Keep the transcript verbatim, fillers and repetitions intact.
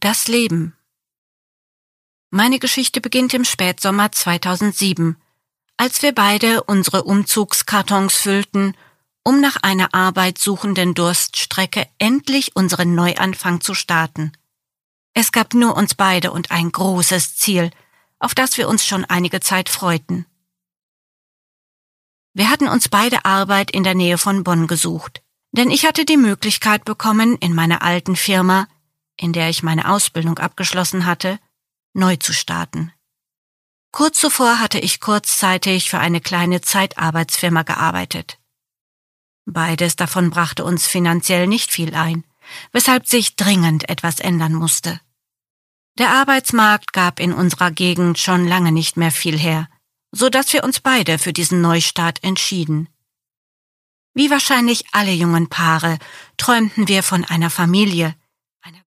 Das Leben. Meine Geschichte beginnt im Spätsommer zweitausendsieben, als wir beide unsere Umzugskartons füllten, um nach einer arbeitssuchenden Durststrecke endlich unseren Neuanfang zu starten. Es gab nur uns beide und ein großes Ziel, auf das wir uns schon einige Zeit freuten. Wir hatten uns beide Arbeit in der Nähe von Bonn gesucht, denn ich hatte die Möglichkeit bekommen, in meiner alten Firma, in der ich meine Ausbildung abgeschlossen hatte, neu zu starten. Kurz zuvor hatte ich kurzzeitig für eine kleine Zeitarbeitsfirma gearbeitet. Beides davon brachte uns finanziell nicht viel ein, weshalb sich dringend etwas ändern musste. Der Arbeitsmarkt gab in unserer Gegend schon lange nicht mehr viel her, so dass wir uns beide für diesen Neustart entschieden. Wie wahrscheinlich alle jungen Paare träumten wir von einer Familie,